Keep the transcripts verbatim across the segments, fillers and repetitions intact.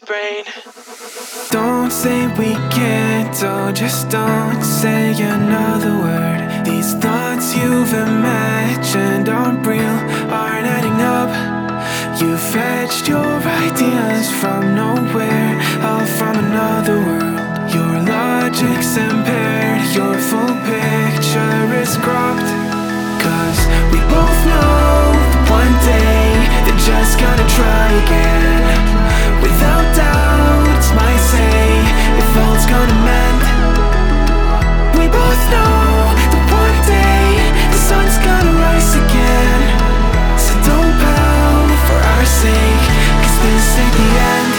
brain. Don't say we can't, oh, just don't say another word. These thoughts you've imagined aren't real, aren't adding up. You fetched your ideas from nowhere, all from another world. Your logic's impaired, your full picture is cropped. Cause we both know that one day they're just gonna try again. Without doubt, it's my say if all's gonna mend. We both know that one day the sun's gonna rise again. So don't pout for our sake, cause this ain't the end.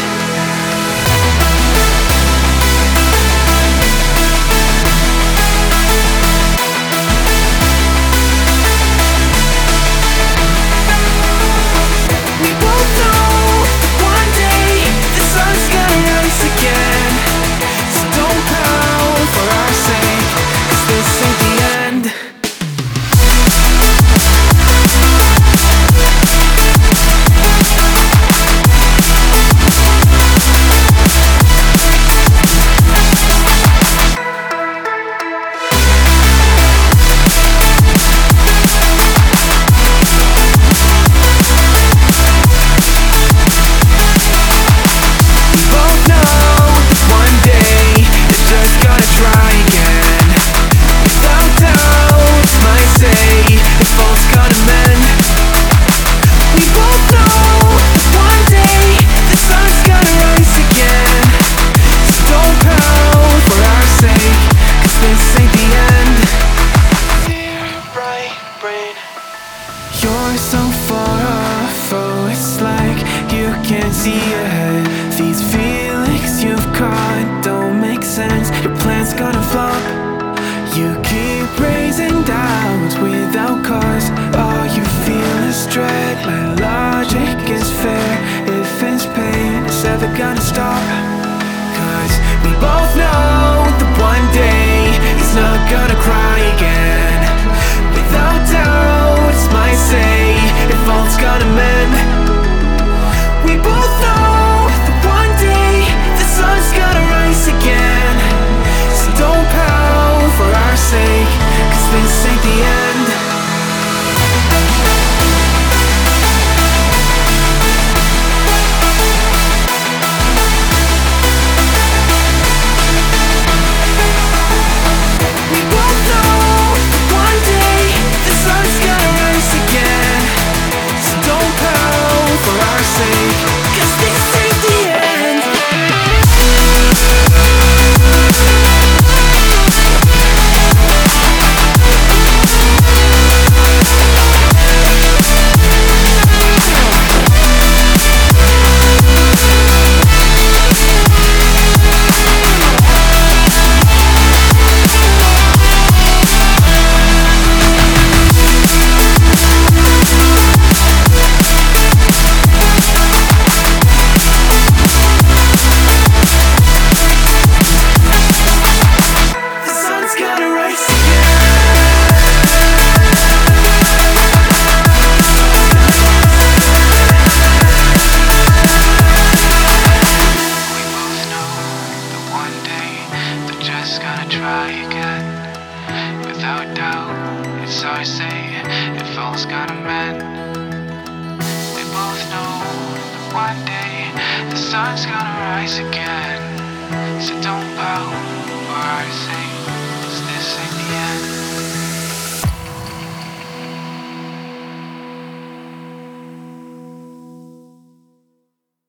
You're so far off, oh, it's like you can't see ahead. These feelings you've caught don't make sense, your plan's gonna flop. You keep raising doubts without cause, all you feel is dread. My logic is fair, if it's pain, it's ever gonna stop. Cause we both know that one day he's not gonna cry again. Without doubt, it's my say if all's gonna mend. We both know that one day the sun's gonna rise again. So don't pout for our sake, cause this ain't the end. Try again, without doubt, it's our say if all's gonna mend. We both know that one day the sun's gonna rise again. So don't pout for our sake.